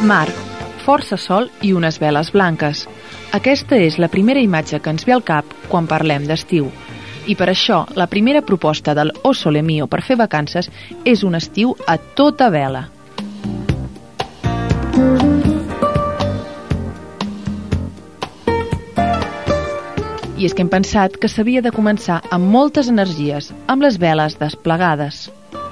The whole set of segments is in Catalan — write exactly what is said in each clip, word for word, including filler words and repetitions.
Mar, força sol i unes veles blanques. Aquesta és la primera imatge que ens ve al cap quan parlem d'estiu. I per això, la primera proposta del O Sole Mio per fer vacances és un estiu a tota vela. I és que hem pensat que s'havia de començar amb moltes energies, amb les veles desplegades.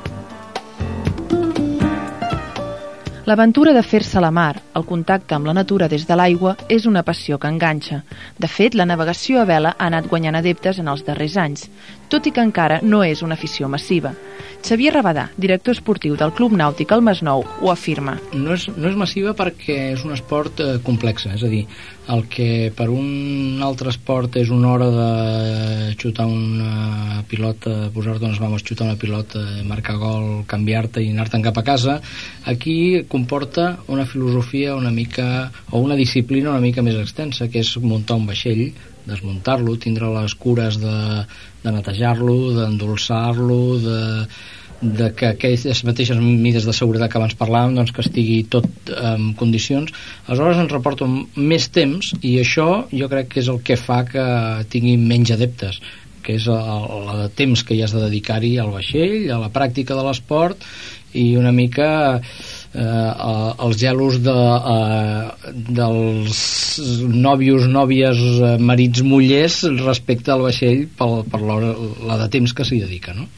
L'aventura de fer-se a la mar, el contacte amb la natura des de l'aigua, és una passió que enganxa. De fet, la navegació a vela ha anat guanyant adeptes en els darrers anys, tot i que encara no és una afició massiva. Xavier Rabadà, director esportiu del Club Nàutic al Masnou, ho afirma. No és, no és massiva perquè és un esport eh, complex, és a dir, el que per un altre esport és una hora de xutar una pilota, posar-te unes mames, xutar una pilota, marcar gol, canviar-te i anar-te'n cap a casa, aquí comporta una filosofia una mica, o una disciplina una mica més extensa, que és muntar un vaixell, desmuntar-lo, tindre les cures de, de netejar-lo, d'endolçar-lo, de, de que aquelles mateixes mides de seguretat que abans parlàvem, doncs que estigui tot en condicions. Aleshores ens reporta més temps i això jo crec que és el que fa que tingui menys adeptes, que és el, el temps que hi has de dedicar-hi al vaixell, a la pràctica de l'esport i una mica eh, els gelos de, eh, dels nòvios, nòvies, eh, marits, mullers respecte al vaixell per, per l'hora, la de temps que s'hi dedica, no?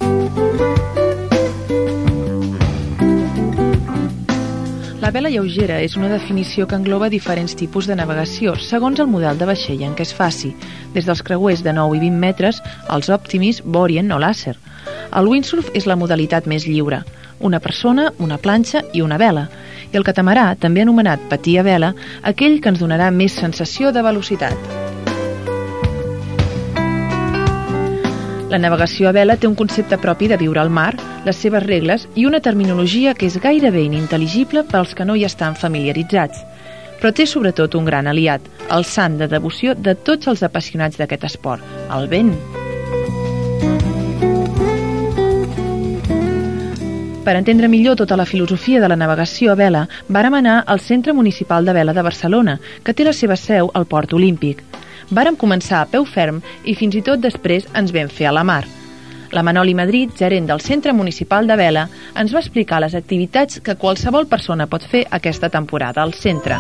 La vela lleugera és una definició que engloba diferents tipus de navegació segons el model de vaixell en què es faci, des dels creuers de nou i vint metres als Optimis, Borien o Láser. El windsurf és la modalitat més lliure, una persona, una planxa i una vela, i el catamarà, també anomenat patí a vela, aquell que ens donarà més sensació de velocitat. La navegació a vela té un concepte propi de viure al mar, les seves regles i una terminologia que és gairebé inintel·ligible pels que no hi estan familiaritzats. Però té sobretot un gran aliat, el sant de devoció de tots els apassionats d'aquest esport, el vent. Per entendre millor tota la filosofia de la navegació a vela, vàrem anar al Centre Municipal de Vela de Barcelona, que té la seva seu al Port Olímpic. Vàrem començar a peu ferm i fins i tot després ens vam fer a la mar. La Manoli Madrid, gerent del Centre Municipal de Vela, ens va explicar les activitats que qualsevol persona pot fer aquesta temporada al centre.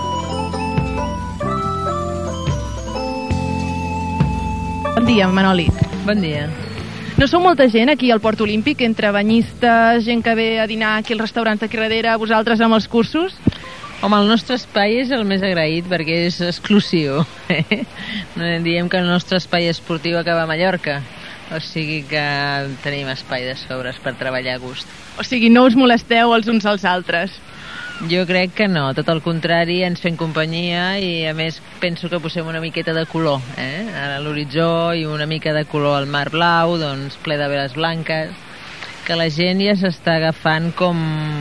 Bon dia, Manoli. Bon dia. No sou molta gent aquí al Port Olímpic, entre banyistes, gent que ve a dinar aquí al restaurant aquí darrere, vosaltres amb els cursos? Home, el nostre espai és el més agraït perquè és exclusiu. No diem que el nostre espai esportiu acaba a Mallorca, o sigui que tenim espai de sobres per treballar a gust. O sigui, no us molesteu els uns als altres? Jo crec que no, tot el contrari, ens fem companyia i a més penso que posem una miqueta de color, eh? A l'horitzó i una mica de color al mar blau, doncs ple de veles blanques, que la gent ja s'està agafant com,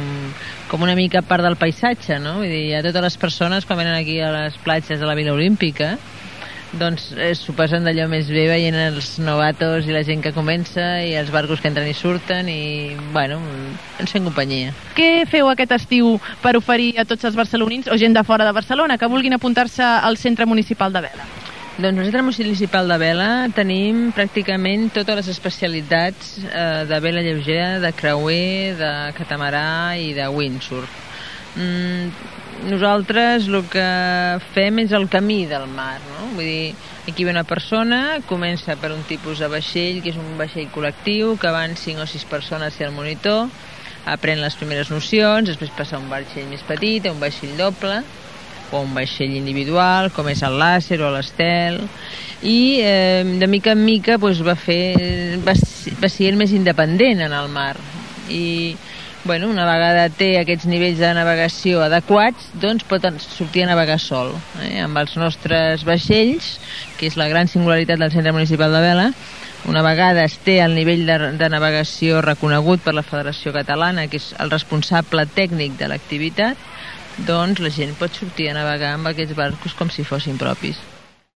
com una mica part del paisatge, no? Vull dir, ja totes les persones quan venen aquí a les platges de la Vila Olímpica doncs s'ho passen d'allò més bé veient els novatos i la gent que comença i els barcos que entren i surten i, bueno, ens fem companyia. Què feu aquest estiu per oferir a tots els barcelonins o gent de fora de Barcelona que vulguin apuntar-se al Centre Municipal de Vela? Doncs al Centre Municipal de Vela tenim pràcticament totes les especialitats eh, de vela lleugera, de creuer, de catamarà i de windsurf. Mm, nosaltres el que fem és el camí del mar, no? Vull dir, aquí ve una persona, comença per un tipus de vaixell, que és un vaixell col·lectiu, que van cinc o sis persones i el monitor, aprèn les primeres nocions, després passa a un vaixell més petit, a un vaixell doble, o un vaixell individual, com és el Láser o l'Estel, i eh, de mica en mica doncs, va, fer, va, va ser més independent en el mar. I bueno, una vegada té aquests nivells de navegació adequats, doncs pot sortir a navegar sol. Eh? Amb els nostres vaixells, que és la gran singularitat del Centre Municipal de Vela, una vegada es té el nivell de, de navegació reconegut per la Federació Catalana, que és el responsable tècnic de l'activitat, doncs la gent pot sortir a navegar amb aquests barcos com si fossin propis.